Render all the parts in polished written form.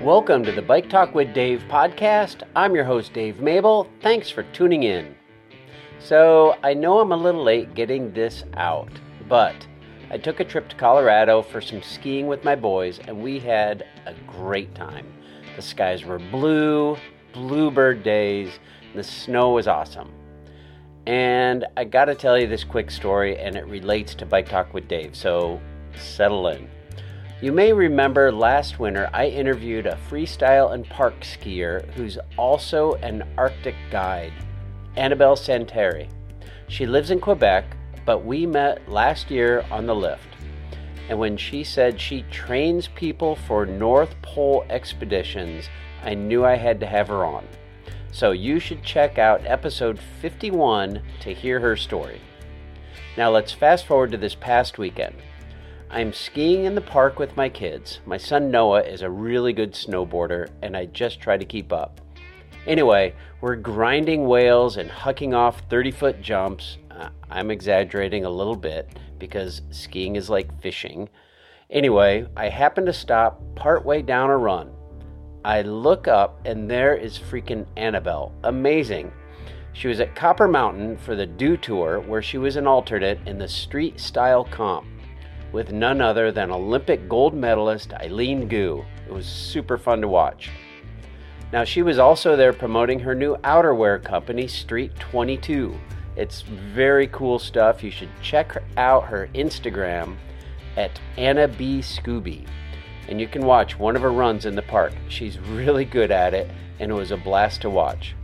Welcome to the Bike Talk with Dave podcast. I'm your host, Dave Mabel. Thanks for tuning in. So, I know I'm a little late getting this out, but I took a trip to Colorado for some skiing with my boys, and we had a great time. The skies were blue, bluebird days, and the snow was awesome. And I gotta tell you this quick story, and it relates to Bike Talk with Dave, so settle in. You may remember last winter I interviewed a freestyle and park skier who's also an Arctic guide, Annabelle Santeri. She lives in Quebec, but we met last year on the lift. And when she said she trains people for North Pole expeditions, I knew I had to have her on. So you should check out episode 51 to hear her story. Now let's fast forward to this past weekend. I'm skiing in the park with my kids. My son Noah is a really good snowboarder, and I just try to keep up. Anyway, we're grinding whales and hucking off 30-foot jumps. I'm exaggerating a little bit because skiing is like fishing. Anyway, I happen to stop partway down a run. I look up, and there is freaking Annabelle. Amazing. She was at Copper Mountain for the Dew Tour, where she was an alternate in the street style comp with none other than Olympic gold medalist Eileen Gu. It was super fun to watch. Now, she was also there promoting her new outerwear company, Street 22. It's very cool stuff. You should check out her Instagram at Anna B. Scooby. And you can watch one of her runs in the park. She's really good at it, and it was a blast to watch.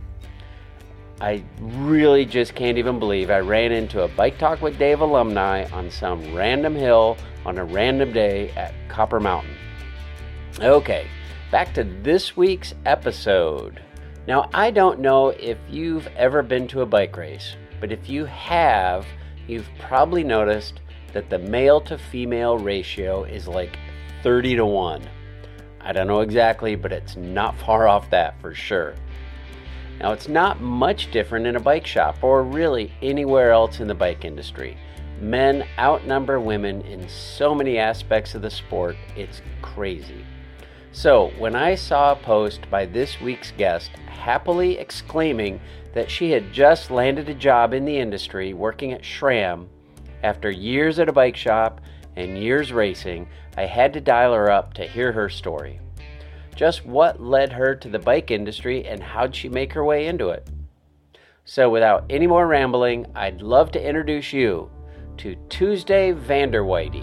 I really just can't even believe I ran into a Bike Talk with Dave alumni on some random hill on a random day at Copper Mountain. Okay, back to this week's episode. Now, I don't know if you've ever been to a bike race, but if you have, you've probably noticed that the male to female ratio is like 30-1. I don't know exactly, but it's not far off that for sure. Now, it's not much different in a bike shop or really anywhere else in the bike industry. Men outnumber women in so many aspects of the sport, it's crazy. So, when I saw a post by this week's guest happily exclaiming that she had just landed a job in the industry working at SRAM after years at a bike shop and years racing, I had to dial her up to hear her story. Just what led her to the bike industry and how'd she make her way into it? So without any more rambling, I'd love to introduce you to Tuesday Vanderweide.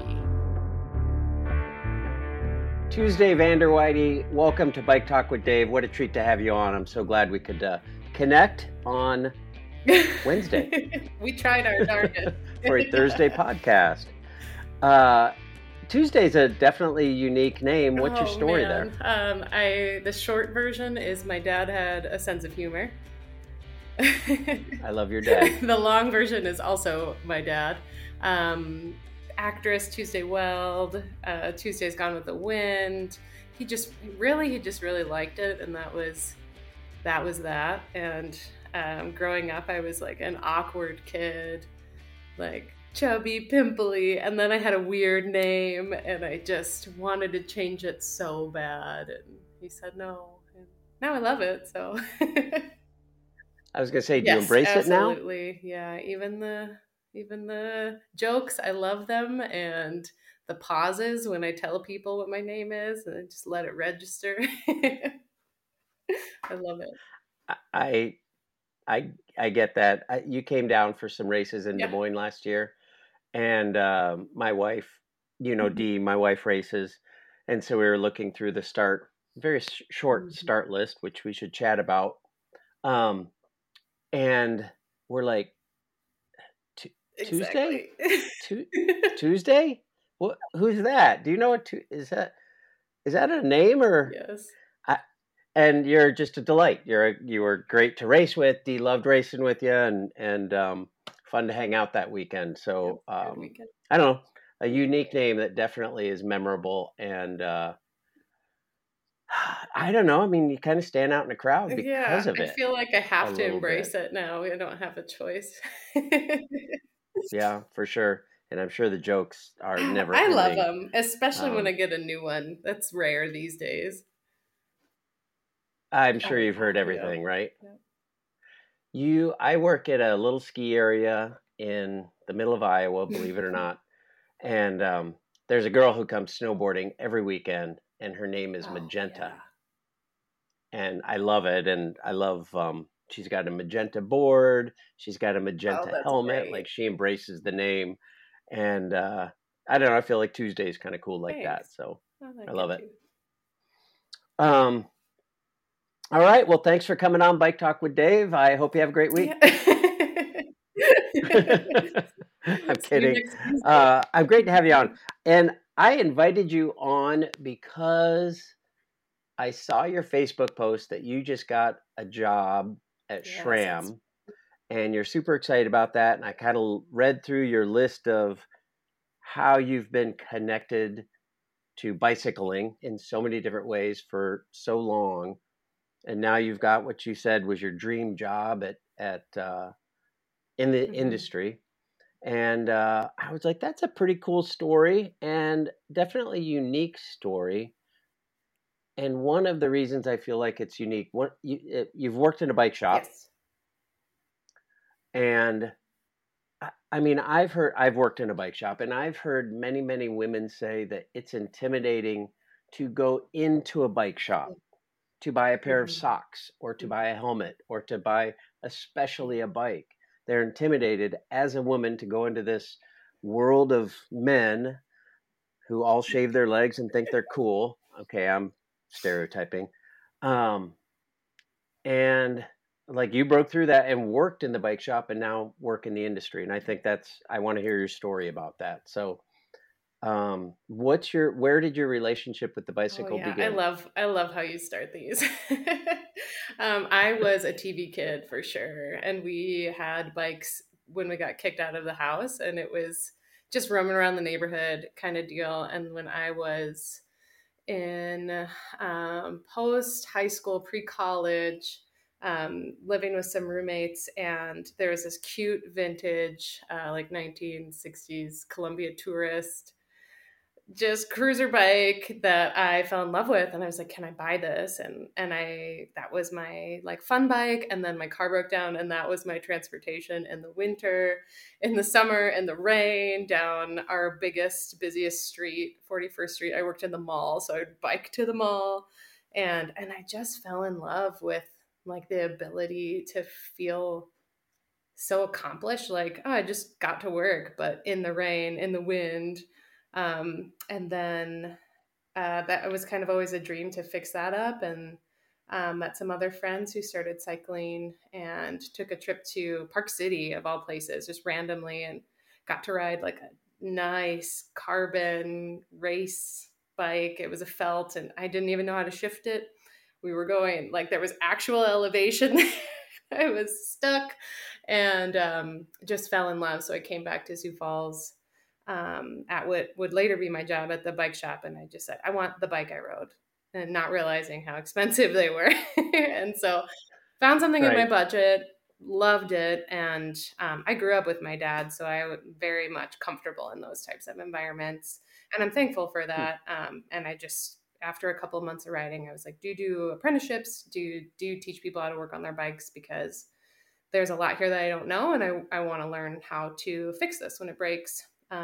Tuesday Vanderweide, welcome to Bike Talk with Dave. What a treat to have you on. I'm so glad we could connect on Wednesday. We tried our darndest. For a Thursday podcast. Tuesday's a definitely unique name. What's your story there? The short version is my dad had a sense of humor. I love your dad. The long version is also my dad. Actress Tuesday Weld, Tuesday's Gone with the Wind. He just really liked it, and that was that. And growing up, I was like an awkward kid, like chubby, pimply, and then I had a weird name, and I just wanted to change it so bad, and he said no, and now I love it. So I was gonna say, do yes, you embrace it now? Absolutely, yeah. Even the jokes, I love them, and the pauses when I tell people what my name is, and I just let it register. I love it. I get that. You came down for some races in Des Moines last year. And my wife, Dee, my wife races. And so we were looking through the very short start list, which we should chat about. And we're like, Tuesday? Tuesday? What? Who's that? Do you know what is that a name or? Yes. And you're just a delight. You were great to race with. Dee loved racing with you, and fun to hang out that weekend. So I don't know, a unique name that definitely is memorable, and I don't know. I mean, you kind of stand out in the crowd because of it. I feel like I have to embrace it now. I don't have a choice. Yeah, for sure. And I'm sure the jokes are never I love them, especially when I get a new one. That's rare these days. I'm sure Oh you've heard yeah, everything, right? yeah. I work at a little ski area in the middle of Iowa, believe it or not. And there's a girl who comes snowboarding every weekend, and her name is Oh Magenta. yeah. And I love it. And I love, she's got a magenta board, she's got a Oh, magenta that's helmet. great. Like she embraces the name. And I don't know, I feel like Tuesday is kind of cool like that. Thanks. So I I like love it it. too. All right. Well, thanks for coming on Bike Talk with Dave. I hope you have a great week. Yeah. I'm See you kidding. next Tuesday. I'm great to have you on. And I invited you on because I saw your Facebook post that you just got a job at Yes, it's SRAM, and you're super excited about that. And I kind of read through your list of how you've been connected to bicycling in so many different ways for so long. And now you've got what you said was your dream job at in the mhm. industry. And I was like, that's a pretty cool story and definitely unique story. And one of the reasons I feel like it's unique, you've worked in a bike shop, Yes. and I mean, I've worked in a bike shop, and I've heard many, many women say that it's intimidating to go into a bike shop to buy a pair of Mhm. socks or to buy a helmet or to buy especially a bike. They're intimidated as a woman to go into this world of men who all shave their legs and think they're cool. Okay, I'm stereotyping. Um, and like you broke through that and worked in the bike shop and now work in the industry. And I think I want to hear your story about that. So, where did your relationship with the Oh bicycle yeah, begin? I love how you start these. I was a TV kid for sure, and we had bikes when we got kicked out of the house, and it was just roaming around the neighborhood kind of deal. And when I was in post high school, pre college, living with some roommates, and there was this cute vintage, like 1960s Columbia Tourist just cruiser bike that I fell in love with, and I was like, "Can I buy this?" And I that was my like fun bike, and then my car broke down, and that was my transportation in the winter, in the summer, in the rain, down our biggest, busiest street, 41st Street. I worked in the mall, so I would bike to the mall, and I just fell in love with like the ability to feel so accomplished, like, oh, I just got to work, but in the rain, in the wind. And then that was kind of always a dream to fix that up. And met some other friends who started cycling and took a trip to Park City, of all places, just randomly, and got to ride like a nice carbon race bike. It was a felt, and I didn't even know how to shift it. We were going like there was actual elevation. I was stuck, and just fell in love. So I came back to Sioux Falls at what would later be my job at the bike shop, and I just said I want the bike I rode, and not realizing how expensive they were. And so found something in my Right. budget, loved it, and I grew up with my dad, so I was very much comfortable in those types of environments, and I'm thankful for Hmm. that. And I just after a couple of months of riding, I was like, do apprenticeships, do teach people how to work on their bikes, because there's a lot here that I don't know, and I want to learn how to fix this when it breaks.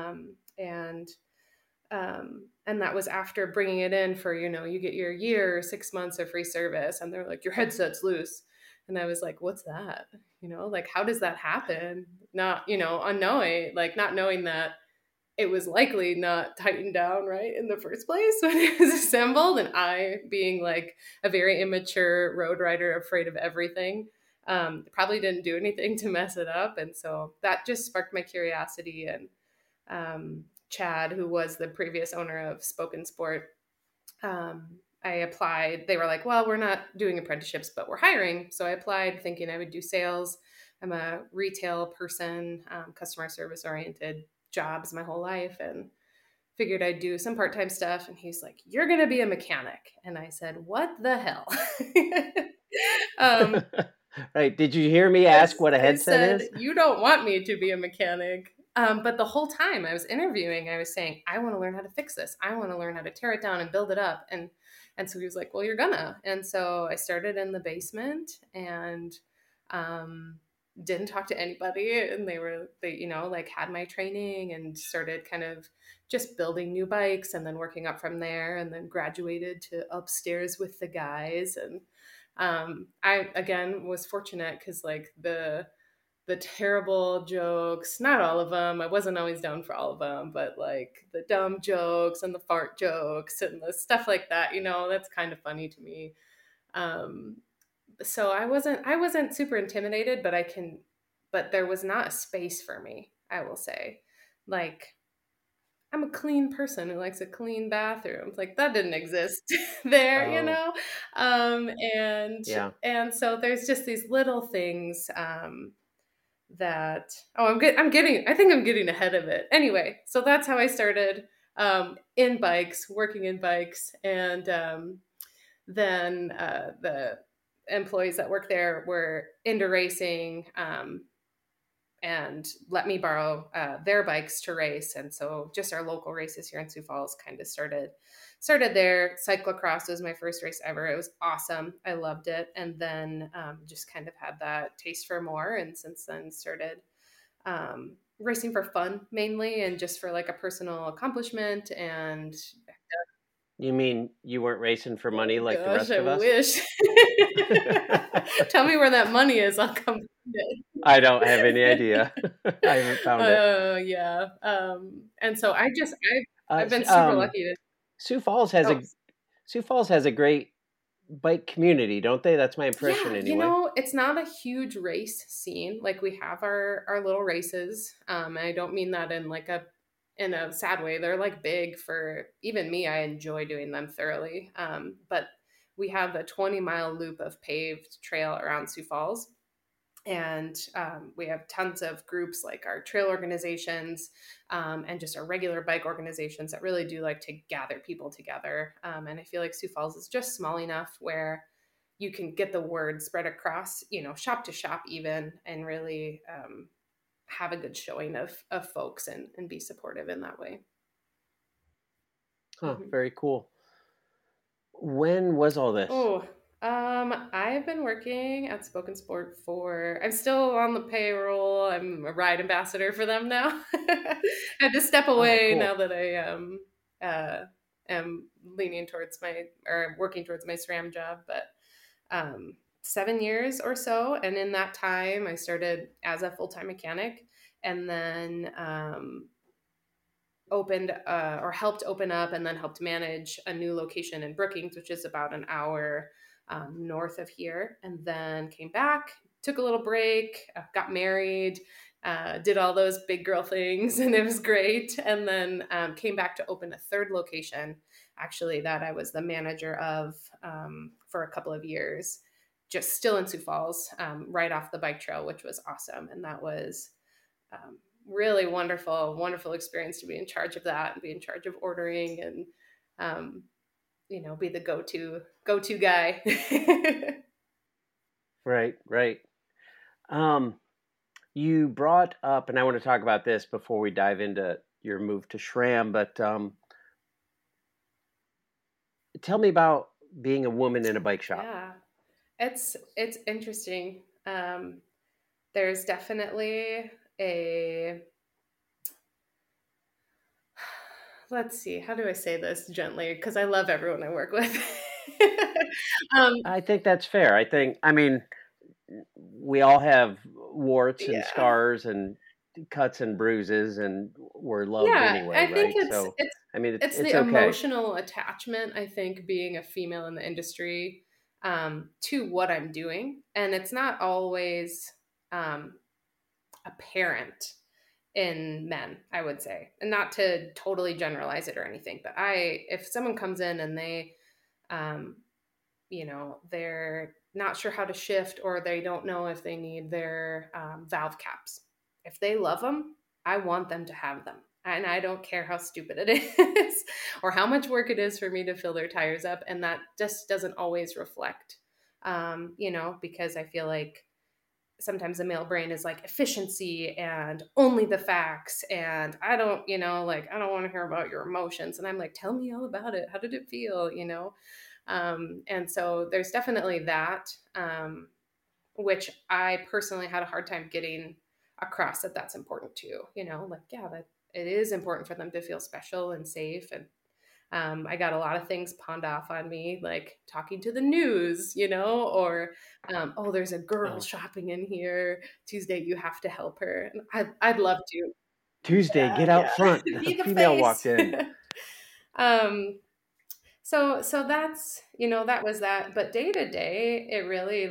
And that was after bringing it in for, you get your year, 6 months of free service, and they're like, your headset's loose. And I was like, what's that? Like, how does that happen? Not, unknowing, like not knowing that it was likely not tightened down right in the first place when it was assembled. And I, being like a very immature road rider, afraid of everything, probably didn't do anything to mess it up. And so that just sparked my curiosity. And Chad, who was the previous owner of Spoken Sport, um, I applied. They were like, well, we're not doing apprenticeships, but we're hiring. So I applied thinking I would do sales. I'm a retail person, customer service oriented jobs my whole life, and figured I'd do some part time stuff. And he's like, you're going to be a mechanic. And I said, what the hell? um, Right. Did you hear me I, ask what a I headset said, is? you don't want me to be a mechanic. But the whole time I was interviewing, I was saying, I want to learn how to fix this. I want to learn how to tear it down and build it up. And so he was like, well, you're gonna. And so I started in the basement and um, didn't talk to anybody. And they, like had my training and started kind of just building new bikes and then working up from there and then graduated to upstairs with the guys. And I, again, was fortunate because like the terrible jokes, not all of them. I wasn't always down for all of them, but like the dumb jokes and the fart jokes and the stuff like that, that's kind of funny to me. Um, so I wasn't super intimidated, but there was not a space for me, I will say. Like, I'm a clean person who likes a clean bathroom. Like that didn't exist there, Oh, Um, and yeah. and so there's just these little things that I'm getting ahead of it. Anyway, so that's how I started in bikes, working in bikes, and then the employees that work there were into racing, and let me borrow their bikes to race. And so just our local races here in Sioux Falls kind of started there. Cyclocross was my first race ever. It was awesome. I loved it. And then just kind of had that taste for more. And since then started racing for fun mainly and just for like a personal accomplishment. And You mean you weren't racing for money oh like the gosh, rest I of us? wish. Tell me where that money is. I'll come find it. I don't have any idea. I haven't found it. Oh yeah. And so Uh, I've s- been super um, lucky to. Sioux Falls has Oh, a great bike community, don't they? That's my impression yeah, anyway. it's not a huge race scene. Like we have our little races. And I don't mean that in a sad way. They're like big for even me. I enjoy doing them thoroughly. But we have a 20-mile loop of paved trail around Sioux Falls. And we have tons of groups like our trail organizations and just our regular bike organizations that really do like to gather people together. And I feel like Sioux Falls is just small enough where you can get the word spread across, shop to shop even, and really have a good showing of folks and be supportive in that way. Huh, Mm-hmm. very cool. When was all this? Oh, I've been working at Spoken Sport I'm still on the payroll. I'm a ride ambassador for them now. I had to step Oh, away now cool. that I uh, am leaning towards or working towards my SRAM job, but 7 years or so. And in that time, I started as a full time mechanic and then opened or helped open up and then helped manage a new location in Brookings, which is about an hour north of here. And then came back, took a little break, got married, did all those big girl things, and it was great. And then came back to open a third location, actually, that I was the manager of for a couple of years, just still in Sioux Falls, right off the bike trail, which was awesome. And that was really wonderful experience to be in charge of that and be in charge of ordering and um, be the go-to guy. Right, right. Um, you brought up, and I want to talk about this before we dive into your move to SRAM, but tell me about being a woman in a bike shop. Yeah, it's interesting. There's definitely a let's see, how do I say this gently? Because I love everyone I work with. um, I think that's fair. I mean, we all have warts and yeah, scars and cuts and bruises, and we're loved yeah, anyway, I think right? it's So, it's I mean, it's it's the okay. emotional attachment, I think, being a female in the industry to what I'm doing, and it's not always um, apparent in men, I would say, and not to totally generalize it or anything, but if someone comes in and um, they're not sure how to shift or they don't know if they need their valve caps. If they love them, I want them to have them. And I don't care how stupid it is or how much work it is for me to fill their tires up. And that just doesn't always reflect, because I feel like sometimes the male brain is like efficiency and only the facts. And I don't, I don't want to hear about your emotions. And I'm like, tell me all about it. How did it feel? And so there's definitely that, which I personally had a hard time getting across that that's important too, that it is important for them to feel special and safe. And I got a lot of things pawned off on me, like talking to the news, or, oh, there's a girl shopping in here Tuesday. You have to help her. And I'd love to. Tuesday, get out front. Be the female face. Walked in. So that's, that was that. But day to day, it really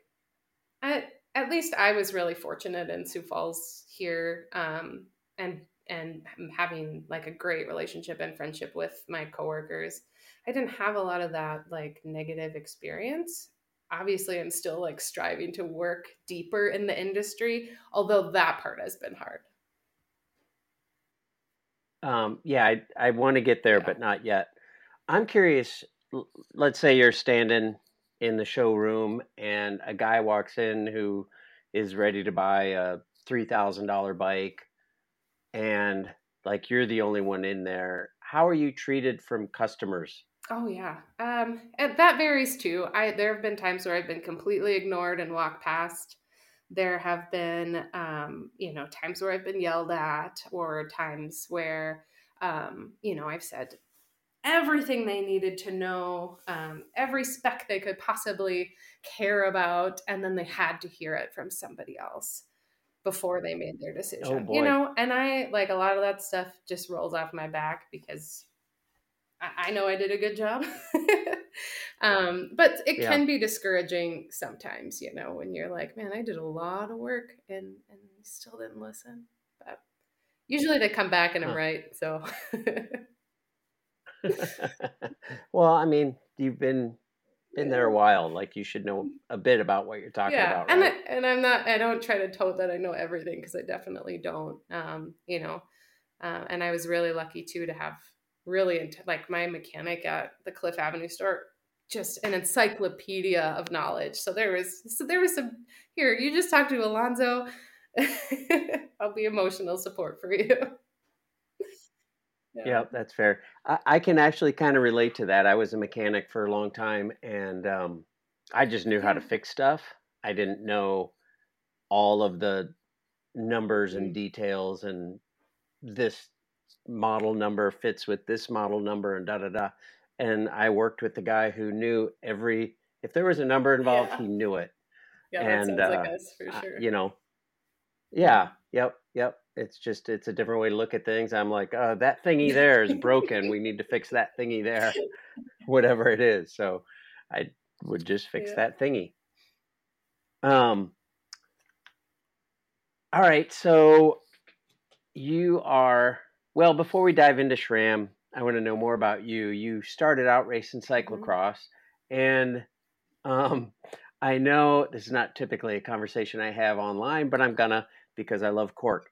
at least I was really fortunate in Sioux Falls here, and having like a great relationship and friendship with my coworkers. I didn't have a lot of that like negative experience. Obviously, I'm still like striving to work deeper in the industry, although that part has been hard. I want to get there, but not yet. I'm curious. Let's say you're standing in the showroom and a guy walks in who is ready to buy a $3,000 bike, and like you're the only one in there. How are you treated from customers? Oh yeah, and that varies too. There have been times where I've been completely ignored and walked past. There have been, times where I've been yelled at, or times where, I've said everything they needed to know, every spec they could possibly care about, and then they had to hear it from somebody else before they made their decision. Oh boy. And I like a lot of that stuff just rolls off my back because I know I did a good job. But it can be discouraging sometimes, when you're like, man, I did a lot of work and you still didn't listen. But usually they come back and I'm right. So well, I mean, you've been there a while. Like you should know a bit about what you're talking about, right? And I don't try to tote that I know everything, because I definitely don't. And I was really lucky too to have really like my mechanic at the Cliff Avenue store, just an encyclopedia of knowledge. So there was some here. You just talked to Alonzo. I'll be emotional support for you. Yeah, that's fair. I can actually kind of relate to that. I was a mechanic for a long time, and I just knew how to fix stuff. I didn't know all of the numbers and details, and this model number fits with this model number, and da da da. And I worked with the guy who knew if there was a number involved, he knew it. Yeah, that sounds like us for sure. Yep. It's a different way to look at things. I'm like, that thingy there is broken. We need to fix that thingy there, whatever it is. So I would just fix that thingy. All right. So you are, well, before we dive into SRAM, I want to know more about you. You started out racing cyclocross, and I know this is not typically a conversation I have online, but I'm gonna, because I love Cork.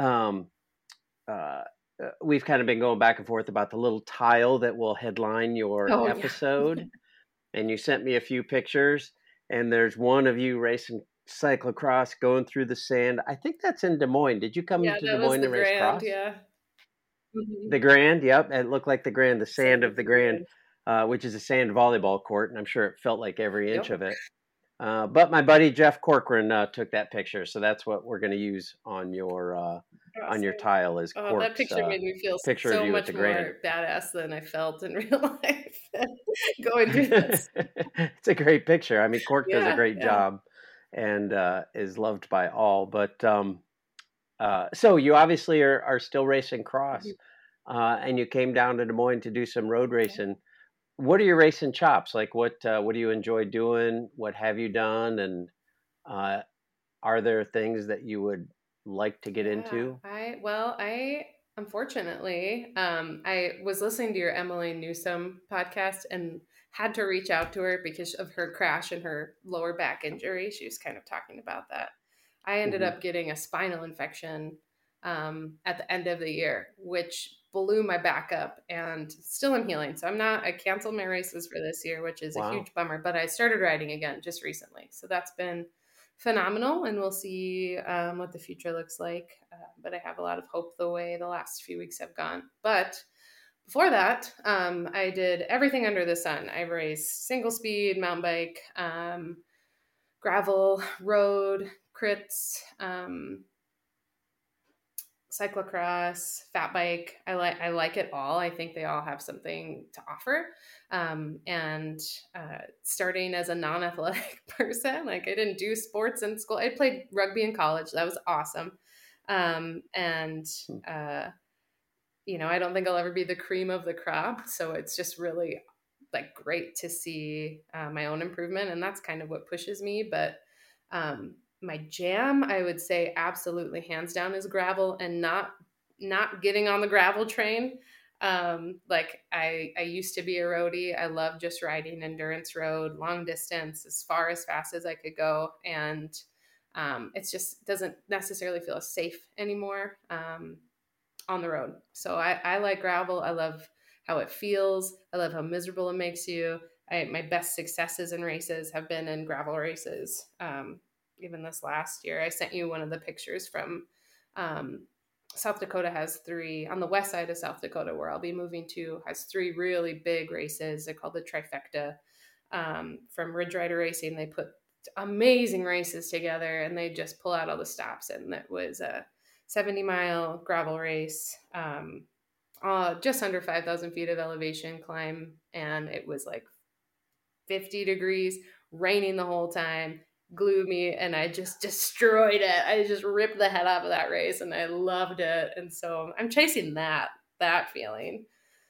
We've kind of been going back and forth about the little tile that will headline your episode. Yeah. And you sent me a few pictures, and there's one of you racing cyclocross going through the sand. I think that's in Des Moines. Did you come to Des Moines to race cross? Yeah. The Grand, yep. It looked like the Grand, the sand of the Grand, which is a sand volleyball court, and I'm sure it felt like every inch of it. But my buddy Jeff Corcoran took that picture, so that's what we're going to use on your tile. Is Cork's, that picture made me feel so much more badass than I felt in real life. Going through this, it's a great picture. I mean, Cork does a great job, and is loved by all. But so you obviously are still racing cross, and you came down to Des Moines to do some road racing. What are your racing chops? Like what do you enjoy doing? What have you done? And are there things that you would like to get into? I unfortunately, I was listening to your Emily Newsome podcast and had to reach out to her because of her crash and her lower back injury. She was kind of talking about that. I ended up getting a spinal infection at the end of the year, which blew my back up, and still am healing. So I canceled my races for this year, which is a huge bummer, but I started riding again just recently. So that's been phenomenal, and we'll see what the future looks like. But I have a lot of hope the way the last few weeks have gone. But before that, I did everything under the sun. I raced single speed, mountain bike, gravel, road, crits, cyclocross, fat bike. I like it all. I think they all have something to offer. And starting as a non-athletic person, like I didn't do sports in school. I played rugby in college. That was awesome. And I don't think I'll ever be the cream of the crop. So it's just really like great to see my own improvement, and that's kind of what pushes me. But my jam, I would say, absolutely hands down, is gravel, and not getting on the gravel train. Like I used to be a roadie. I love just riding endurance road, long distance, as fast as I could go, and it just doesn't necessarily feel safe anymore on the road. So I like gravel. I love how it feels. I love how miserable it makes you. My best successes in races have been in gravel races. Even this last year, I sent you one of the pictures from South Dakota. Has three on the west side of South Dakota, where I'll be moving to, has three really big races. They're called the trifecta. From Ridge Rider Racing, they put amazing races together, and they just pull out all the stops. And it was a 70-mile gravel race, just under 5,000 feet of elevation climb, and it was like 50 degrees, raining the whole time, gloomy, and I just destroyed it. I just ripped the head off of that race, and I loved it. And so I'm chasing that feeling,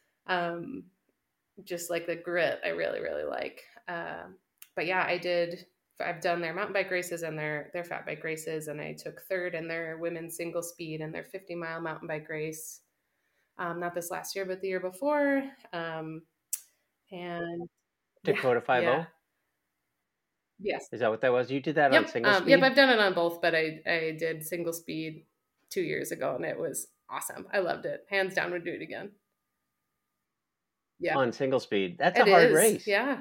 just like the grit I really, really like. But yeah, I've done their mountain bike races and their fat bike races, and I took third in their women's single speed and their 50-mile mountain bike race. Not this last year, but the year before. And Dakota 5-0? Yeah. Yes. Is that what that was? You did that Yep. on single speed? Yep, I've done it on both, but I did single speed 2 years ago, and it was awesome. I loved it. Hands down, would do it again. Yeah. On single speed. That's It a hard is. race. Yeah.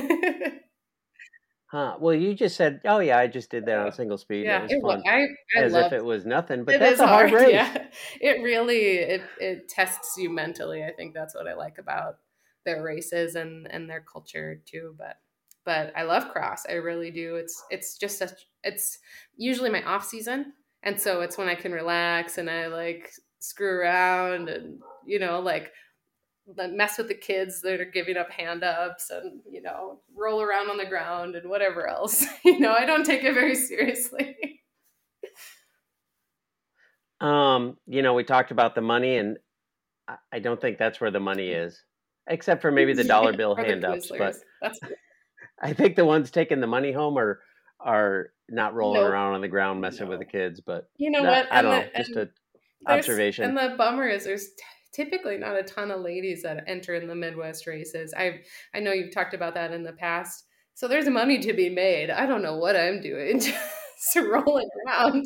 Huh. Well, you just said, "Oh yeah, I just did that on single speed. Yeah, It was fun." I As loved if it was nothing, but it. that's Is a hard race. Yeah, it really it tests you mentally. I think that's what I like about their races and their culture too. But I love cross. I really do. It's just such. It's usually my off season, and so it's when I can relax and I like screw around and like mess with the kids that are giving up hand ups and roll around on the ground and whatever else. I don't take it very seriously. We talked about the money, and I don't think that's where the money is, except for maybe the dollar bill hand ups. But I think the ones taking the money home are not rolling around on the ground messing with the kids. But what? I don't know. Just an observation. And the bummer is there's typically not a ton of ladies that enter in the Midwest races. I know you've talked about that in the past. So there's money to be made. I don't know what I'm doing, just rolling around.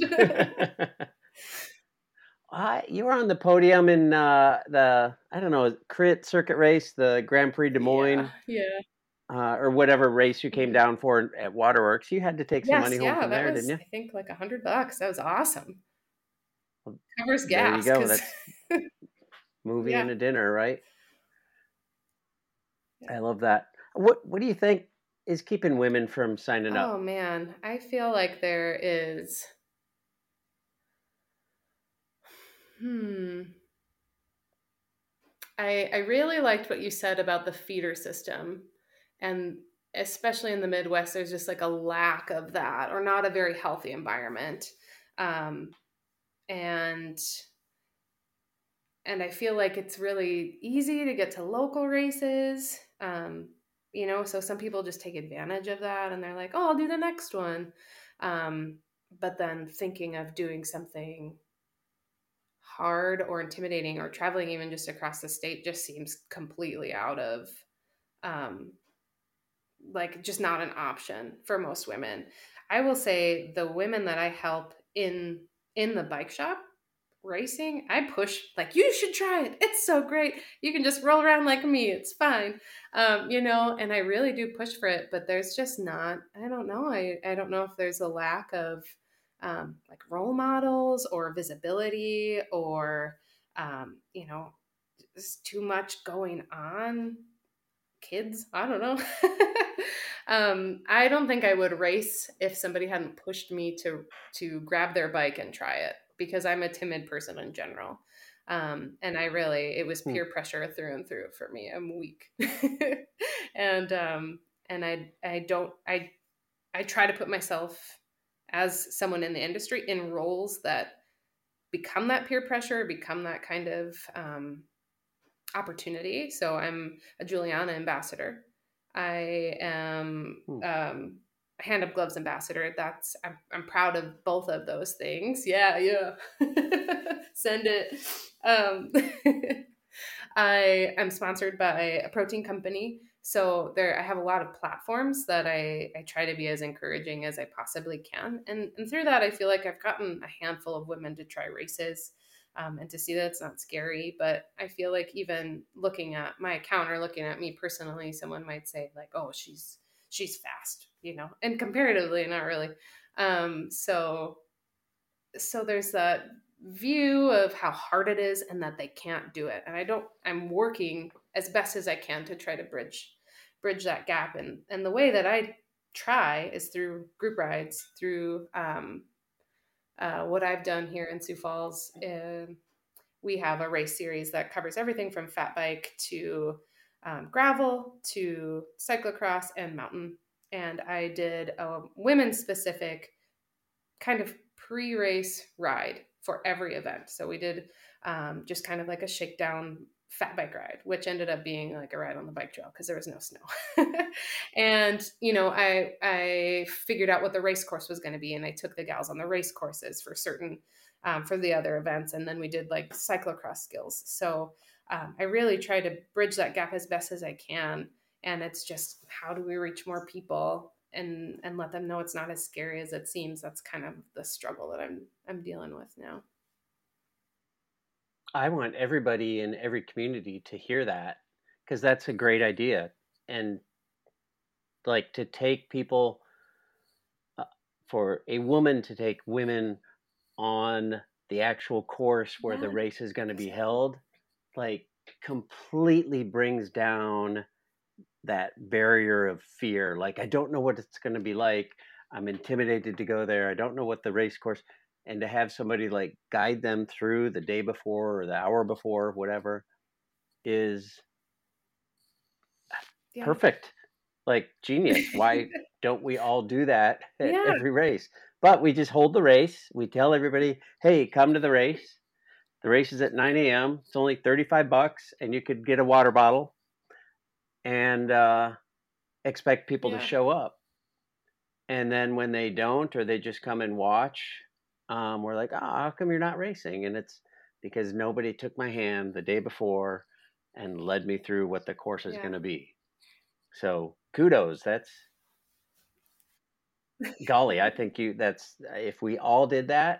You were on the podium in the crit circuit race, the Grand Prix Des Moines, or whatever race you came down for at Waterworks. You had to take some money home from there, didn't you? I think like $100. That was awesome. Covers gas. There you go. That's movie and a dinner, right? I love that. What do you think is keeping women from signing up? Oh man, I feel like there is. I really liked what you said about the feeder system, and especially in the Midwest, there's just like a lack of that, or not a very healthy environment. And I feel like it's really easy to get to local races. So some people just take advantage of that, and they're like, "Oh, I'll do the next one." But then thinking of doing something hard or intimidating, or traveling even just across the state, just seems completely out of just not an option for most women. I will say the women that I help in the bike shop racing, I push, like, you should try it. It's so great. You can just roll around like me. It's fine. And I really do push for it, but there's just not, I don't know. I don't know if there's a lack of like role models or visibility or, there's too much going on. Kids, I don't know. I don't think I would race if somebody hadn't pushed me to grab their bike and try it, because I'm a timid person in general. And it was peer pressure through and through for me. I'm weak. and I try to put myself as someone in the industry in roles that become that peer pressure, become that kind of opportunity. So I'm a Juliana ambassador. I am Hand Up Gloves ambassador. I'm proud of both of those things. Yeah. Send it. I am sponsored by a protein company. So I have a lot of platforms that I try to be as encouraging as I possibly can. And through that, I feel like I've gotten a handful of women to try races. And to see that it's not scary. But I feel like even looking at my account or looking at me personally, someone might say like, oh, she's fast, and comparatively, not really. So there's that view of how hard it is and that they can't do it. And I'm working as best as I can to try to bridge that gap. And the way that I try is through group rides, through what I've done here in Sioux Falls. We have a race series that covers everything from fat bike to gravel to cyclocross and mountain. And I did a women's specific kind of pre-race ride for every event. So we did just kind of like a shakedown fat bike ride, which ended up being like a ride on the bike trail because there was no snow. And, I figured out what the race course was going to be, and I took the gals on the race courses for certain, for the other events. And then we did like cyclocross skills. So I really try to bridge that gap as best as I can. And it's just, how do we reach more people and let them know it's not as scary as it seems? That's kind of the struggle that I'm dealing with now. I want everybody in every community to hear that, because that's a great idea. And like to take people, for a woman to take women on the actual course where the race is going to be held, like completely brings down that barrier of fear. Like, I don't know what it's going to be like. I'm intimidated to go there. I don't know what the race course, and to have somebody like guide them through the day before or the hour before, whatever, is perfect. Like genius. Why don't we all do that at every race? But we just hold the race. We tell everybody, hey, come to the race. The race is at 9 a.m. It's only $35 and you could get a water bottle and expect people to show up. And then when they don't, or they just come and watch, we're like, how come you're not racing? And it's because nobody took my hand the day before and led me through what the course is going to be. So kudos. That's golly. I think if we all did that,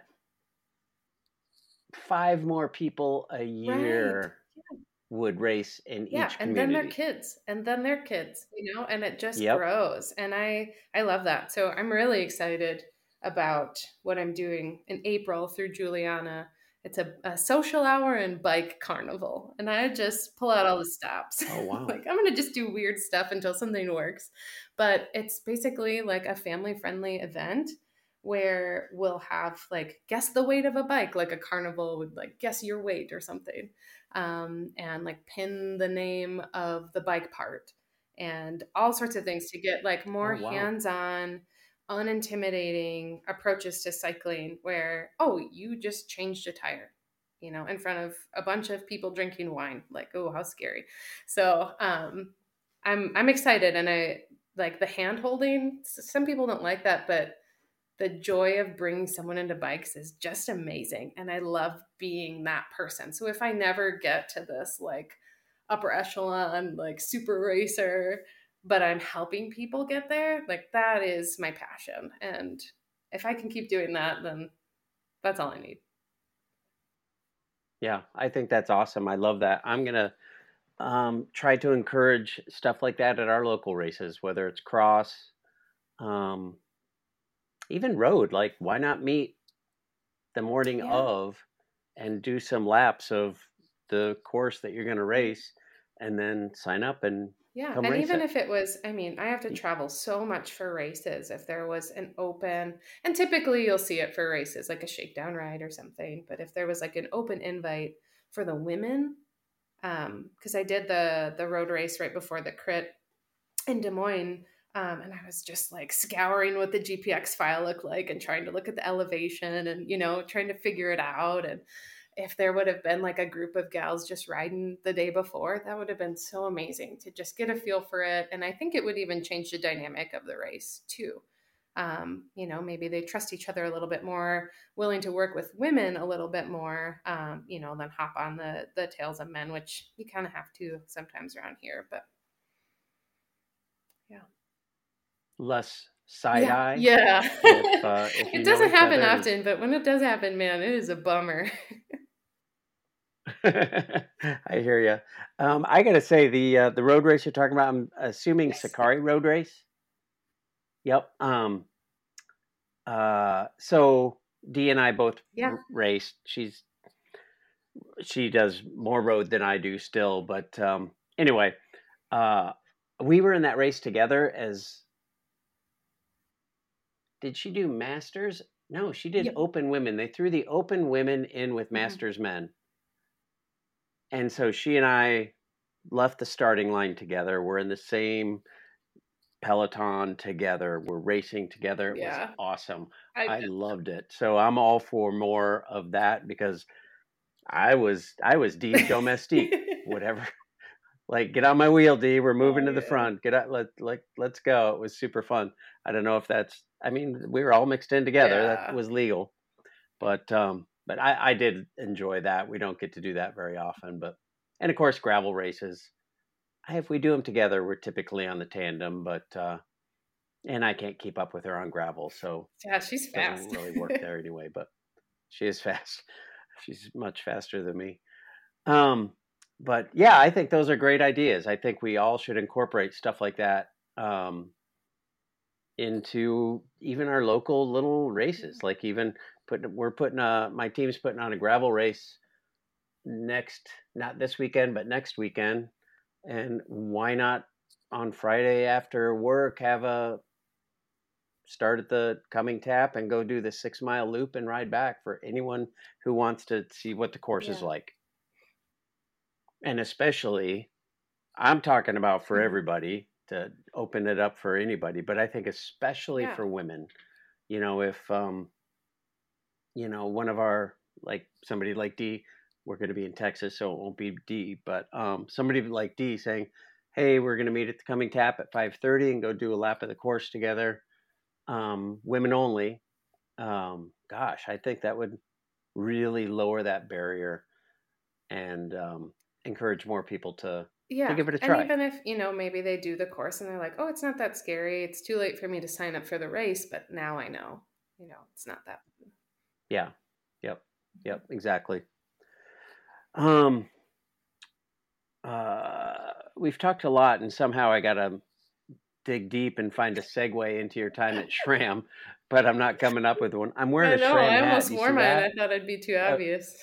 5 more people a year would race in each community. And then their kids, and it just grows. And I love that. So I'm really excited about what I'm doing in April through Juliana. It's a social hour and bike carnival. And I just pull out all the stops. Oh, wow. Like, I'm going to just do weird stuff until something works. But it's basically like a family-friendly event where we'll have like, guess the weight of a bike, like a carnival would like guess your weight or something. And like pin the name of the bike part and all sorts of things to get like more hands-on, unintimidating approaches to cycling where, you just changed a tire, in front of a bunch of people drinking wine. Like, oh, how scary. So I'm excited. And I like the hand holding. Some people don't like that, but the joy of bringing someone into bikes is just amazing. And I love being that person. So if I never get to this like upper echelon, like super racer, but I'm helping people get there, like that is my passion. And if I can keep doing that, then that's all I need. Yeah, I think that's awesome. I love that. I'm gonna try to encourage stuff like that at our local races, whether it's cross, um, even road. Like, why not meet the morning Yeah. of and do some laps of the course that you're going to race, and then sign up and Yeah, come and race even it. if it was, I mean, I have to travel so much for races. If there was an open, and typically you'll see it for races like a shakedown ride or something, but if there was like an open invite for the women, because I did the road race right before the crit in Des Moines, and I was just like scouring what the GPX file looked like and trying to look at the elevation and trying to figure it out. And if there would have been like a group of gals just riding the day before, that would have been so amazing to just get a feel for it. And I think it would even change the dynamic of the race too. Maybe they trust each other a little bit more, willing to work with women a little bit more, than hop on the tails of men, which you kind of have to sometimes around here. But yeah. Less side Yeah, eye yeah. if you It know doesn't each happen other. And often, but when it does happen, man, it is a bummer. I hear you. I gotta say the road race you're talking about. I'm assuming Yes. Yeah. Sakari Road Race. Yep. So Dee and I both Yeah. raced. She does more road than I do still, but anyway, uh, we were in that race together. As did she do masters? No, she did Yep. open women. They threw the open women in with Mhm. masters men, and so she and I left the starting line together. We're in the same peloton together. We're racing together. It was Yeah. awesome. I I bet. loved it. So I'm all for more of that because I was Dee Domestique, whatever. Like, get on my wheel, D. We're Oh moving to the yeah. front. Get out, let's go. It was super fun. I don't know if that's. I mean, we were all mixed in together. That Yeah. was legal, but I did enjoy that. We don't get to do that very often, but and of course gravel races. If we do them together, we're typically on the tandem, but and I can't keep up with her on gravel, so Yeah, she's it doesn't fast. really work there anyway. But she is fast. She's much faster than me. Um, but yeah, I think those are great ideas. I think we all should incorporate stuff like that into even our local little races. Like even we're putting my team's putting on a gravel race next, not this weekend, but next weekend. And why not on Friday after work have a start at the coming tap and go do the 6 mile loop and ride back for anyone who wants to see what the course is Yeah. like. And especially I'm talking about for Mhm. everybody to open it up for anybody, but I think especially Yeah. for women. If one of our like somebody like D, we're going to be in Texas, so it won't be D, but somebody like D saying, "Hey, we're going to meet at the coming tap at 5:30 and go do a lap of the course together, women only." Gosh, I think that would really lower that barrier and encourage more people to Yeah. give it a And try. even if, maybe they do the course and they're like, oh, it's not that scary. It's too late for me to sign up for the race, but now I know, it's not that. Yeah. Yep. Mhm. Yep. Exactly. Um, we've talked a lot, and somehow I got to dig deep and find a segue into your time at Shram, but I'm not coming up with one. I'm wearing I a know. Shram I hat. almost Do you wore see mine. I that? thought it'd be too Uh, obvious.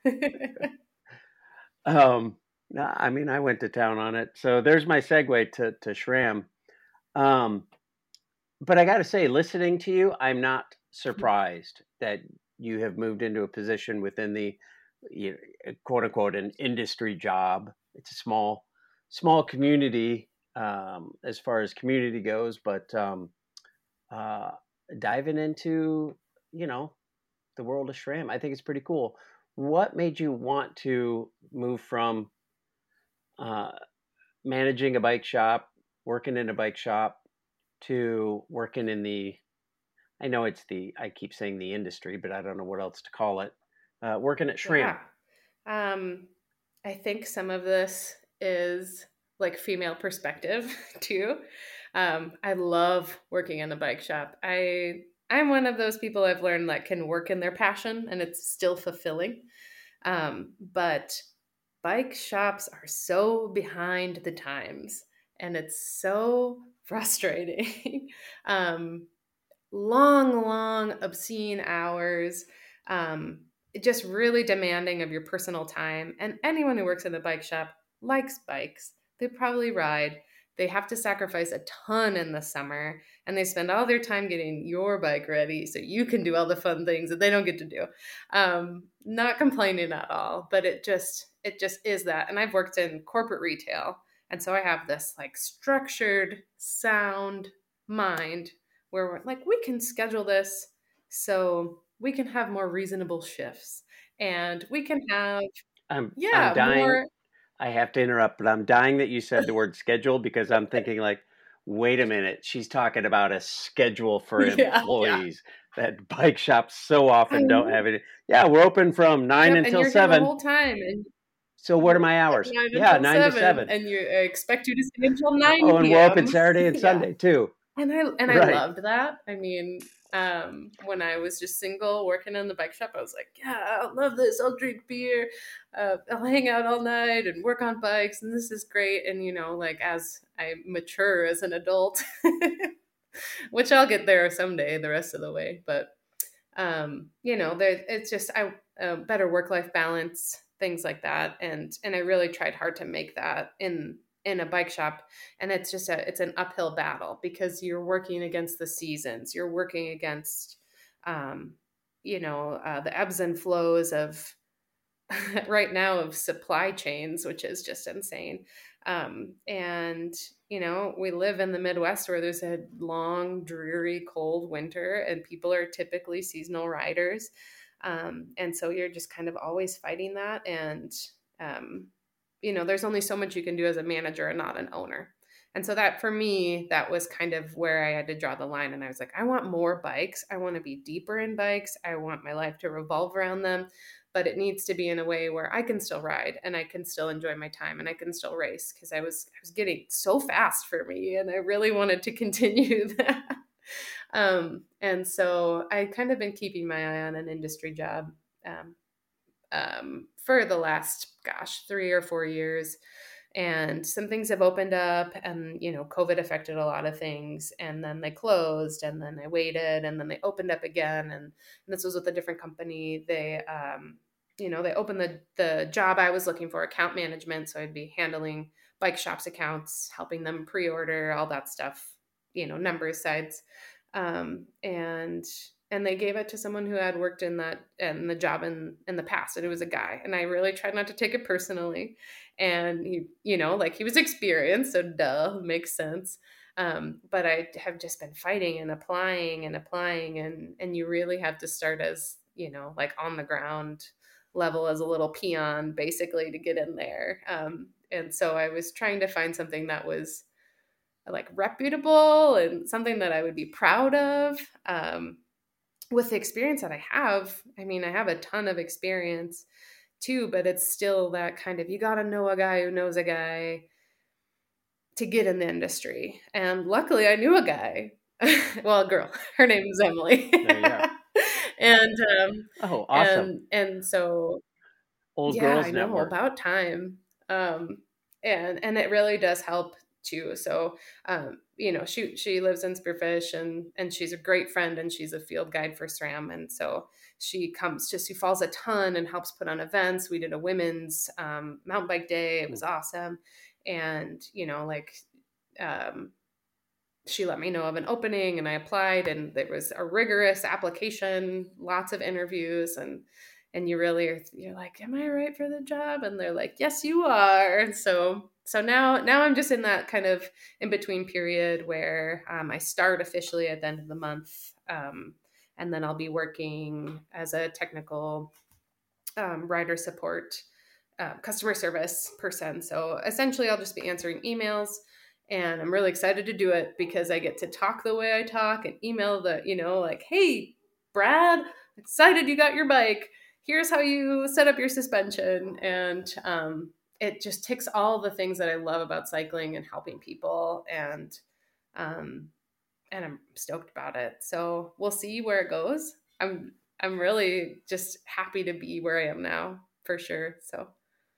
no, I mean, I went to town on it. So there's my segue to Shram. Um, but I got to say, listening to you, I'm not surprised that you have moved into a position within the quote unquote an industry job. It's a small community as far as community goes, but uh, diving into you know the world of SRAM, I think it's pretty cool. What made you want to move from uh, managing a bike shop, working in a bike shop, to working in the I know it's I keep saying the industry, but I don't know what else to call it. Working at SRAM. Yeah. Um, I think some of this is like female perspective too. I love working in the bike shop. I'm one of those people I've learned that can work in their passion and it's still fulfilling. But bike shops are so behind the times, and it's so frustrating. um, long, obscene hours, um, just really demanding of your personal time. And anyone who works in a bike shop likes bikes. They probably ride. They have to sacrifice a ton in the summer, and they spend all their time getting your bike ready so you can do all the fun things that they don't get to do. Not complaining at all, but it just is that. And I've worked in corporate retail, and so I have this like structured, sound mind where we're like, we can schedule this so we can have more reasonable shifts, and we can have, I'm yeah, dying. more. I have to interrupt, but I'm dying that you said the word schedule because I'm thinking like, wait a minute, she's talking about a schedule for Yeah. employees that bike shops so I often don't know. have it. Yeah, we're open from 9 Yep, and until you're here the 7. whole time, and So what are my at hours? 9 Yeah, until 9 to 7, 7. and you expect you to stay until 9 Oh, and we're open p.m. Saturday and Yeah. Sunday too. And I Right. loved that. I mean, when I was just single working in the bike shop, I was like, yeah, I love this. I'll drink beer, I'll hang out all night and work on bikes, and this is great. And like as I mature as an adult, which I'll get there someday, the rest of the way. But there it's just I better work life balance, things like that, and I really tried hard to make that in a bike shop. And it's an uphill battle because you're working against the seasons, you're working against um, the ebbs and flows of right now of supply chains, which is just insane. And we live in the Midwest where there's a long, dreary, cold winter, and people are typically seasonal riders. And so you're just kind of always fighting that. And there's only so much you can do as a manager and not an owner. And so that for me, that was kind of where I had to draw the line. And I was like, I want more bikes. I want to be deeper in bikes. I want my life to revolve around them, but it needs to be in a way where I can still ride and I can still enjoy my time and I can still race, because I was getting so fast for me and I really wanted to continue that. And so I kind of been keeping my eye on an industry job um, for the last, 3 or 4 years. And some things have opened up, and COVID affected a lot of things, and then they closed, and then I waited, and then they opened up again. And this was with a different company. They opened the job I was looking for, account management, so I'd be handling bike shops accounts, helping them pre-order, all that stuff, numbers sides. And they gave it to someone who had worked in the job in the past, and it was a guy. And I really tried not to take it personally. And he was experienced, so duh, makes sense. But I have just been fighting and applying, and you really have to start as like on the ground level as a little peon basically to get in there. And so I was trying to find something that was like reputable and something that I would be proud of. With the experience that I have, I mean, I have a ton of experience too, but it's still that kind of, you got to know a guy who knows a guy to get in the industry. And luckily I knew a guy. Well, a girl. Her name is Emily. There you go. and Oh, awesome. and so Old yeah, Girls I know, Network. about time. And it really does help too. So she lives in Spearfish, and she's a great friend, and she's a field guide for SRAM. And so she comes to Sioux Falls a ton and helps put on events. We did a women's mountain bike day. It was awesome. And um, she let me know of an opening, and I applied, and there was a rigorous application, lots of interviews, and you're like, am I right for the job? And they're like, yes, you are. And so now I'm just in that kind of in between period where I start officially at the end of the month. And then I'll be working as a technical rider support customer service person. So essentially, I'll just be answering emails, and I'm really excited to do it because I get to talk the way I talk and email like, hey, Brad, excited you got your bike. Here's how you set up your suspension. And it just ticks all the things that I love about cycling and helping people. Um, and I'm stoked about it. So we'll see where it goes. I'm really just happy to be where I am now. for sure. So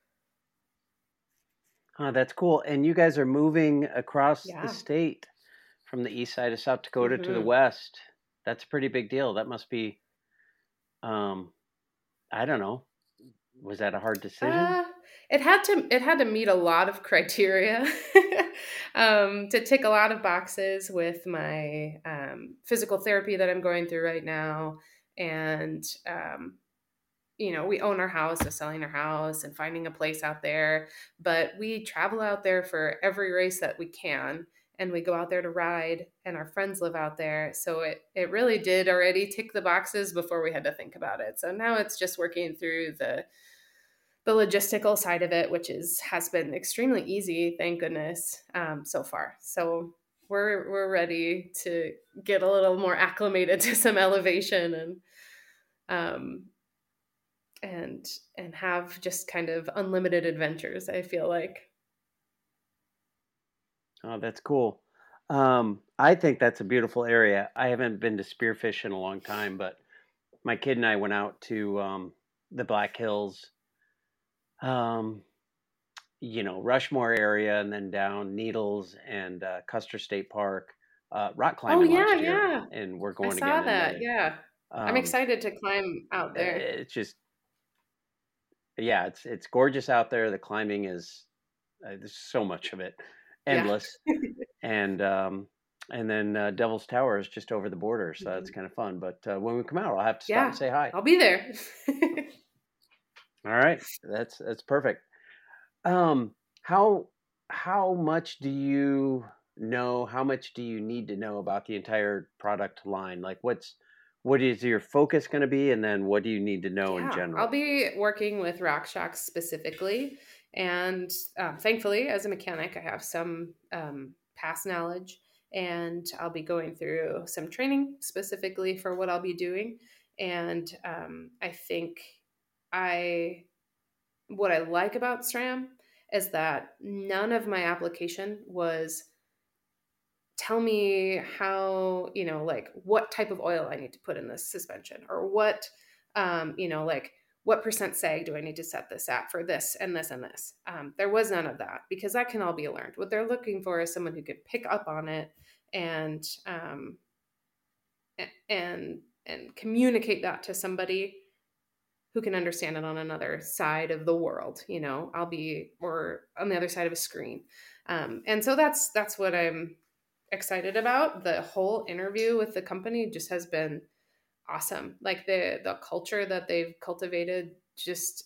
Oh, that's cool. And you guys are moving across the yeah. state from the east side of South Dakota to the Hmm. west. That's a pretty big deal. That must be, um, I don't know. Was that a hard decision? Uh, it had to meet a lot of criteria to tick a lot of boxes with my physical therapy that I'm going through right now, and we own our house, so selling our house and finding a place out there. But we travel out there for every race that we can, and we go out there to ride, and our friends live out there. So it really did already tick the boxes before we had to think about it. So now it's just working through the logistical side of it, which has been extremely easy, thank goodness, so far. So we're ready to get a little more acclimated to some elevation um, and and have just kind of unlimited adventures. I feel like. Oh, that's cool. I think that's a beautiful area. I haven't been to Spearfish in a long time, but my kid and I went out to the Black Hills, um, Rushmore area, and then down Needles and Custer State Park, rock Oh climbing yeah, last year, yeah. and we're I going saw again in that. May. Yeah. I'm Um, excited to climb out there. it's just, yeah, it's gorgeous out there. The climbing is there's so much of it, Yeah. endless, and then Devil's Tower is just over the border, so that's Mhm. kind of fun. But when we come out, I'll have to stop and Yeah. say hi. I'll be there. All right, that's perfect. Um, how how much do you know? How much do you need to know about the entire product line? Like, what is your focus going to be, and then what do you need to know in Yeah, I'll general? be working with RockShox specifically. And thankfully, as a mechanic, I have some past knowledge, and I'll be going through some training specifically for what I'll be doing. And I think I what I like about SRAM is that none of my application was tell me how, like what type of oil I need to put in this suspension, or like what percent sag do I need to set this at for this and this and this. There was none of that because that can all be learned. What they're looking for is someone who can pick up on it and and communicate that to somebody who can understand it on another side of the world. I'll be or on the other side of a screen. And so that's what I'm excited about. The whole interview with the company just has been awesome. Like the culture that they've cultivated just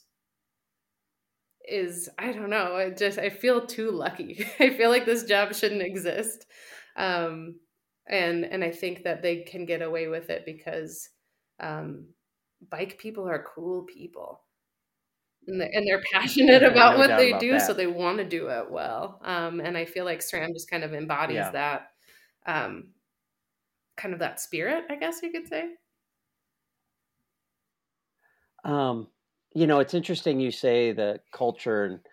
is, I don't know, I feel too lucky. I feel like this job shouldn't exist. Um and I think that they can get away with it because um bike people are cool people, and they're passionate about No what doubt they about do, so that. they want to do it well. And I feel like SRAM just kind of embodies Yeah. that, um, kind of that spirit, I guess you could say. Um, it's interesting you say the culture, and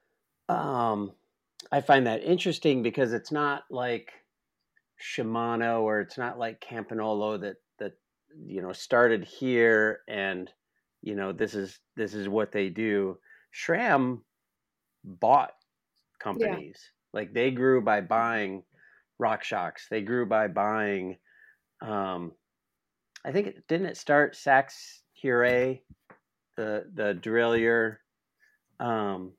I find that interesting because it's not like Shimano or it's not like Campanolo that started here and this is what they do. SRAM bought Yeah. companies. Like they grew by buying RockShox. They grew by buying um I think it didn't it start Sachs Hure, the derailleur. Um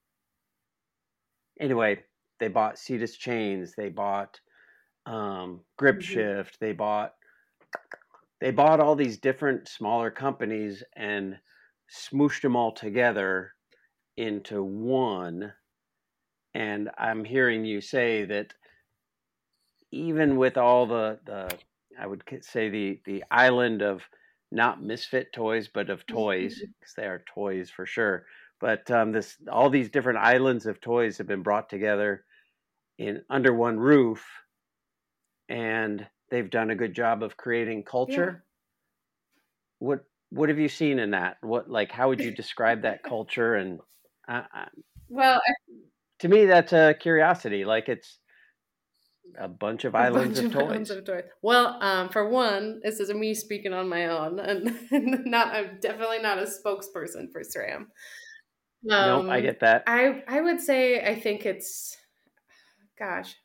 anyway, they bought Cetus chains, they bought Grip Hmm. Shift, they bought all these different smaller companies and smooshed them all together into one. And I'm hearing you say that even with all the I would say the island of not misfit toys, but of toys, because they are toys for sure. But this all these different islands of toys have been brought together in under one roof, and they've done a good job of creating Yeah. culture. What have you seen in that? What like how would you describe that culture? And uh, uh, Well, to me, that's a curiosity. Like A bunch of A islands bunch of of islands toys. of toys. Well, for one, this is me speaking on my own, and not I'm definitely not a spokesperson for SRAM. Nope, I Um, get that. I would say I think it's, gosh,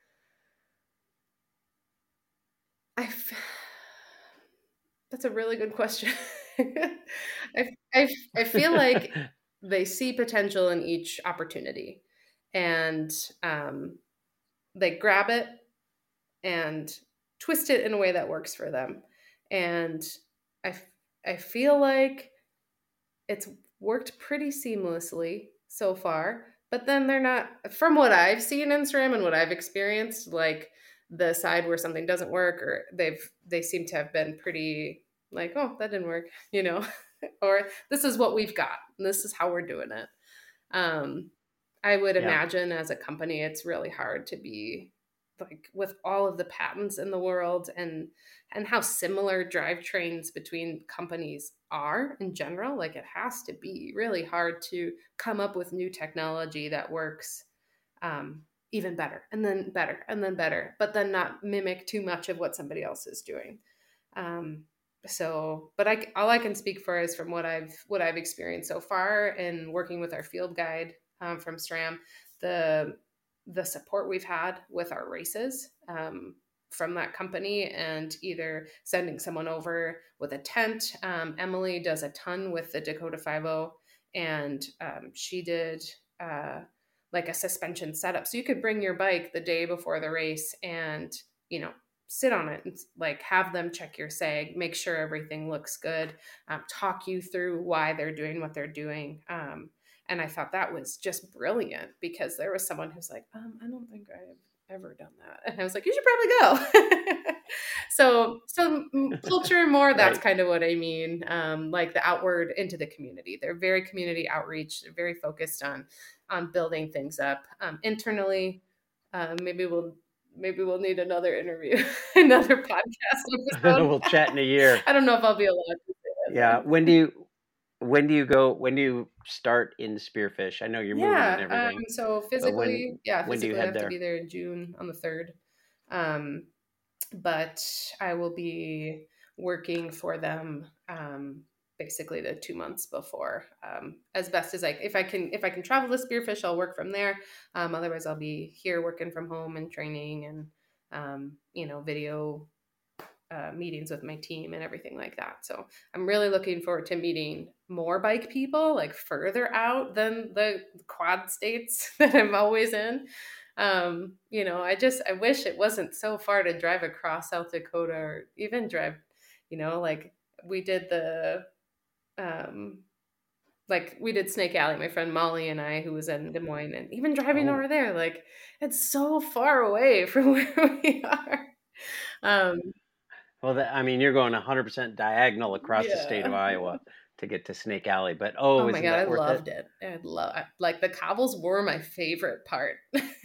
I f- that's a really good question. I feel like they see potential in each opportunity, and um, they grab it and twist it in a way that works for them. And I, I feel like it's worked pretty seamlessly so far. But then they're not, from what I've seen in SRAM and what I've experienced, like the side where something doesn't work, or they seem to have been pretty like, oh, that didn't work, or this is what we've got, and this is how we're doing it. Um, I would Yeah. imagine as a company, it's really hard to be like with all of the patents in the world and how similar drivetrains between companies are in general. Like it has to be really hard to come up with new technology that works um, even better and then better and then better, but then not mimic too much of what somebody else is doing. Um, but all I can speak for is from what I've experienced so far in working with our field guide from SRAM, the the support we've had with our races from that company, and either sending someone over with a tent. Emily does a ton with the Dakota 50, and she did like a suspension setup, so you could bring your bike the day before the race and sit on it and like have them check your sag, make sure everything looks good, talk you through why they're doing what they're doing. And I thought that was just brilliant, because there was someone who's like, I don't think I've ever done that. And I was like, you should probably go. So culture more, that's Right. kind of what I mean. Like the outward into the community. They're very community outreach. They're very focused on building things up internally. Maybe we'll need another interview, another podcast episode. We'll chat in a year. I don't know if I'll be allowed to say that Yeah. though. When do you start in Spearfish? I know you're moving and Yeah. everything, So but when do you physically I head have to there? be there in June on the 3rd. Um, but I will be working for them basically the 2 months before, as best as if I can travel to Spearfish, I'll work from there. Otherwise, I'll be here working from home and training and video meetings with my team and everything like that. So I'm really looking forward to meeting more bike people, like further out than the quad states that I'm always in. I wish it wasn't so far to drive across South Dakota, or even drive, like we did um, we did Snake Alley, my friend Molly and I, who was in Des Moines, and even driving Oh, over there, like it's so far away from where we are. Um, well, I mean, you're going 100% diagonal across the state of yeah. Iowa to get to Snake Alley, but Oh my isn't God, I that worth it? loved it. Like the cobbles were my favorite part.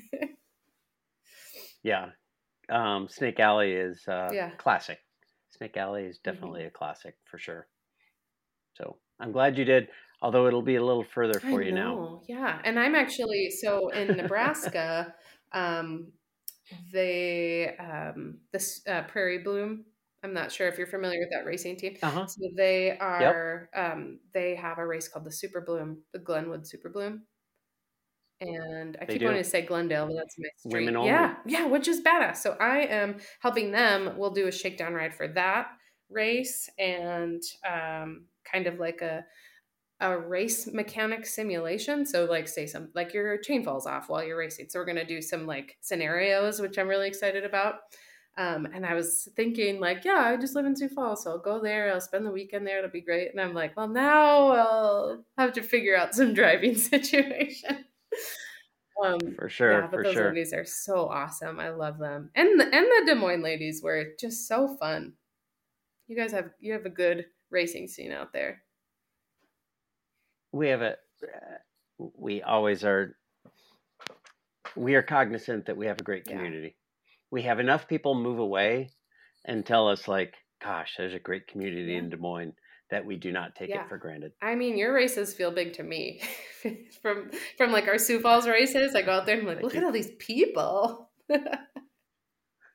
Yeah. Snake Alley is Yeah. classic. Snake Alley is Mhm. definitely a classic for sure. So I'm glad you did, although it'll be a little further I for you now. know. Yeah. And I'm actually, so in Nebraska, um, this Prairie Bloom. I'm not sure if you're familiar with that racing team. Uh huh. So Yep. they have a race called the Super Bloom, the Glenwood Super Bloom. And I They keep do. wanting to say Glendale, but that's my Women street. only. Yeah, yeah, which is badass. So I am helping them. We'll do a shakedown ride for that race, and kind of like a race mechanic simulation. So like say some like your chain falls off while you're racing. So we're gonna do some like scenarios, which I'm really excited about. And I was thinking like, yeah, I just live in Sioux Falls, so I'll go there. I'll spend the weekend there. It'll be great. And I'm like, well, now I'll have to figure out some driving situation. For sure. Yeah, but For those sure. ladies are so awesome. I love them. And the Des Moines ladies were just so fun. You have a good racing scene out there. We have we always are, we are cognizant that we have a great Yeah. community. We have enough people move away and tell us, like, gosh, there's a great community Yeah. in Des Moines, that we do not take Yeah. it for granted. I mean, your races feel big to me. from like our Sioux Falls races, I go out there and I'm like, Thank look at you. all these people.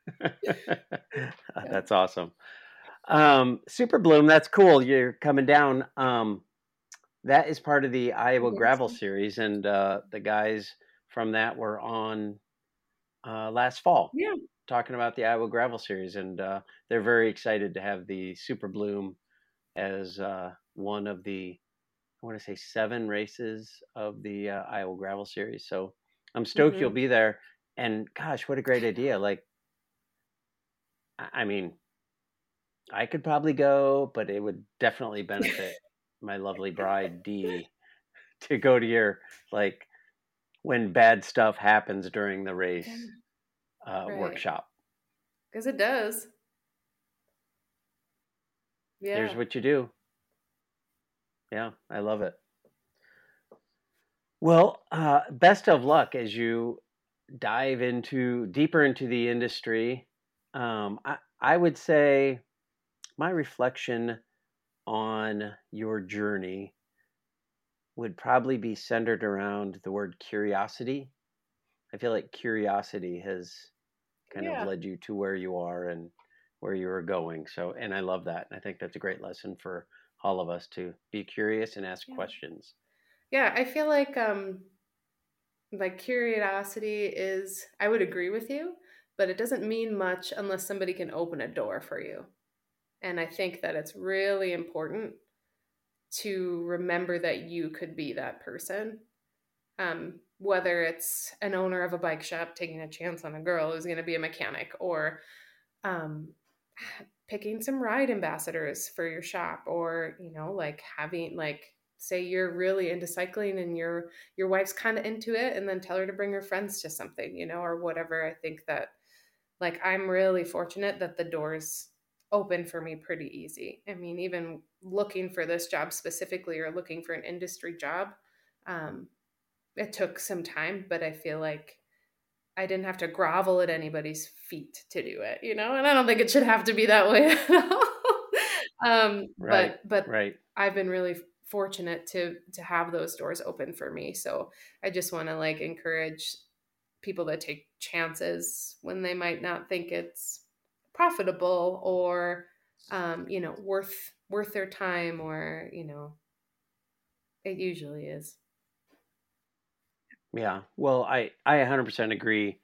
That's awesome. Super Bloom, that's cool. You're coming down. That is part of the Iowa Gravel Series, and the guys from that were on last fall, talking about the Iowa Gravel Series, and they're very excited to have the Super Bloom as one of the, I want to say 7 races of the Iowa Gravel Series. So I'm stoked you'll be there. And gosh, what a great idea! Like, I mean, I could probably go, but it would definitely benefit my lovely bride Dee to go to your, like, when bad stuff happens during the race workshop. Because it does. Yeah. Here's what you do. Yeah, I love it. Well, best of luck as you dive deeper into the industry. I would say my reflection on your journey would probably be centered around the word curiosity. I feel like curiosity has kind of led you to where you are and where you were going. So, and I love that. And I think that's a great lesson for all of us to be curious and ask questions. Yeah, I feel like curiosity is, I would agree with you, but it doesn't mean much unless somebody can open a door for you. And I think that it's really important to remember that you could be that person. Whether it's an owner of a bike shop taking a chance on a girl who's going to be a mechanic, or picking some ride ambassadors for your shop, or, you know, like having, like, say you're really into cycling and your wife's kind of into it, and then tell her to bring her friends to something, you know, or whatever. I think that, like, I'm really fortunate that the doors open for me pretty easy. I mean, even looking for this job specifically, or looking for an industry job, it took some time, but I feel like I didn't have to grovel at anybody's feet to do it, you know, and I don't think it should have to be that way at all. But I've been really fortunate to have those doors open for me. So I just want to, like, encourage people to take chances when they might not think it's profitable or, you know, worth their time, or, you know, it usually is. Yeah. Well, I 100% agree.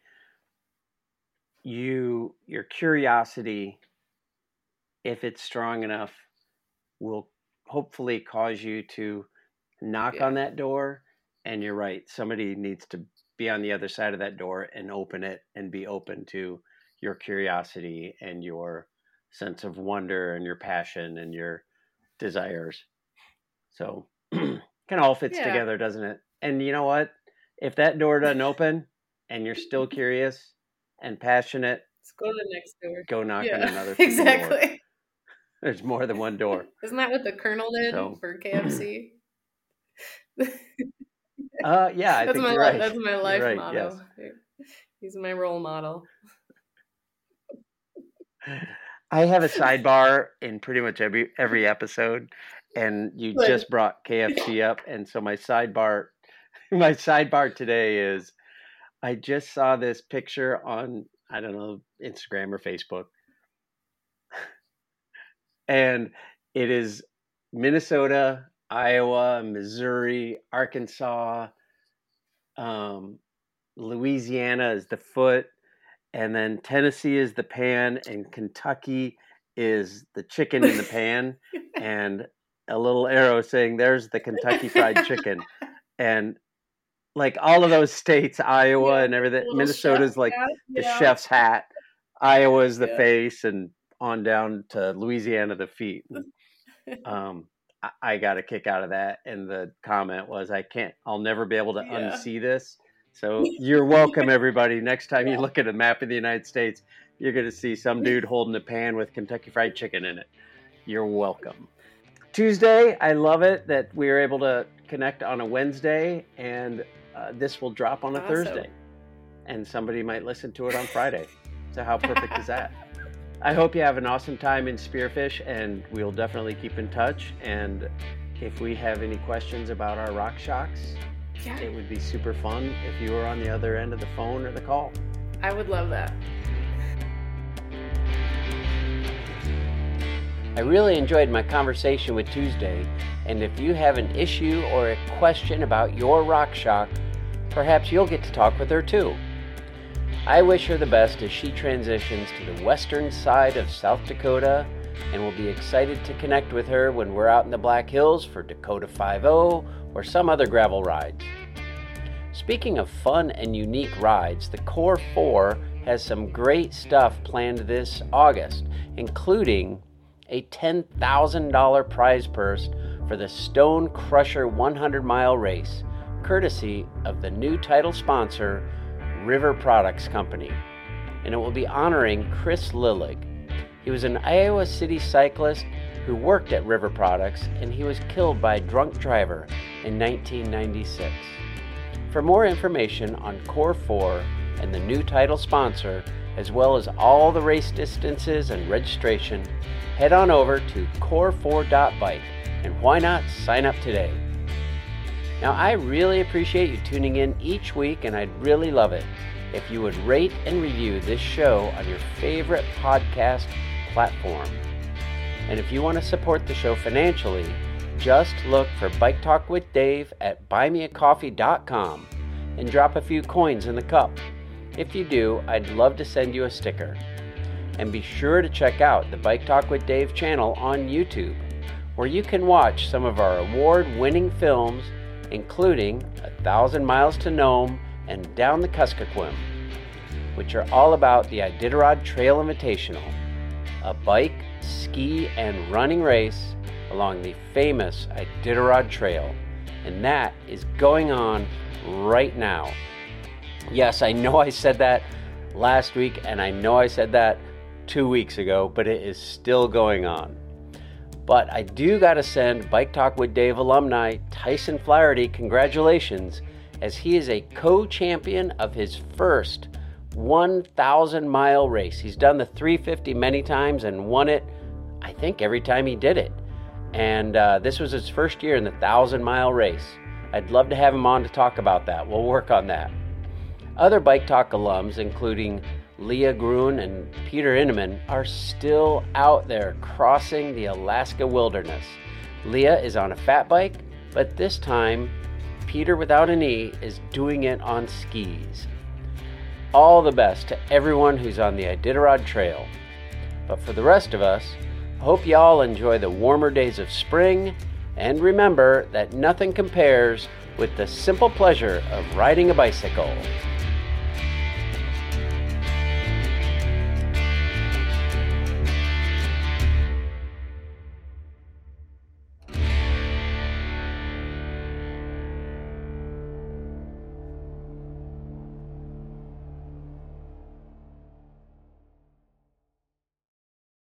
Your curiosity, if it's strong enough, will hopefully cause you to knock on that door. And you're right. Somebody needs to be on the other side of that door and open it and be open to your curiosity and your sense of wonder and your passion and your desires. So kind of all fits together, doesn't it? And you know what? If that door doesn't open and you're still curious and passionate, let's go to the next door. Go knock on another door. There's more than one door. Isn't that what the Colonel did for KFC? Yeah, I think you're right. That's my life motto. Yes. He's my role model. I have a sidebar in pretty much every episode, and you just brought KFC up, and so my sidebar today is, I just saw this picture on, I don't know, Instagram or Facebook, and it is Minnesota, Iowa, Missouri, Arkansas, Louisiana is the foot, and then Tennessee is the pan, and Kentucky is the chicken in the pan, and a little arrow saying, there's the Kentucky Fried Chicken. And like all of those states, Iowa and everything, Minnesota's like the chef's hat, Iowa's the face, and on down to Louisiana, the feet. I got a kick out of that. And the comment was, I'll never be able to unsee this. So you're welcome, everybody. Next time you look at a map of the United States, you're going to see some dude holding a pan with Kentucky Fried Chicken in it. You're welcome. Tuesday, I love it that we were able to connect on a Wednesday, and this will drop on a Thursday. And somebody might listen to it on Friday. So how perfect is that? I hope you have an awesome time in Spearfish, and we'll definitely keep in touch. And if we have any questions about our RockShox, it would be super fun if you were on the other end of the phone or the call. I would love that. I really enjoyed my conversation with Tuesday, and if you have an issue or a question about your RockShox, perhaps you'll get to talk with her too. I wish her the best as she transitions to the western side of South Dakota, and will be excited to connect with her when we're out in the Black Hills for Dakota 5-0 or some other gravel rides. Speaking of fun and unique rides, the Core 4 has some great stuff planned this August, including a $10,000 prize purse for the Stone Crusher 100-mile race, courtesy of the new title sponsor, River Products Company, and it will be honoring Chris Lillig. He was an Iowa City cyclist who worked at River Products, and he was killed by a drunk driver in 1996. For more information on Core 4 and the new title sponsor, as well as all the race distances and registration, head on over to core4.bike, and why not sign up today? Now, I really appreciate you tuning in each week, and I'd really love it if you would rate and review this show on your favorite podcast platform. And if you want to support the show financially, just look for Bike Talk with Dave at buymeacoffee.com and drop a few coins in the cup. If you do, I'd love to send you a sticker. And be sure to check out the Bike Talk with Dave channel on YouTube, where you can watch some of our award-winning films, including 1,000 Miles to Nome and Down the Kuskokwim, which are all about the Iditarod Trail Invitational, a bike, ski, and running race along the famous Iditarod Trail. And that is going on right now. Yes, I know I said that last week, and I know I said that 2 weeks ago, but it is still going on. But I do got to send Bike Talk with Dave alumni Tyson Flaherty congratulations, as he is a co-champion of his first 1,000-mile race. He's done the 350 many times and won it, I think, every time he did it. And this was his first year in the 1,000-mile race. I'd love to have him on to talk about that. We'll work on that. Other Bike Talk alums, including Leah Gruen and Peter Inneman, are still out there crossing the Alaska wilderness. Leah is on a fat bike, but this time, Peter without an E is doing it on skis. All the best to everyone who's on the Iditarod Trail. But for the rest of us, I hope you all enjoy the warmer days of spring, and remember that nothing compares with the simple pleasure of riding a bicycle.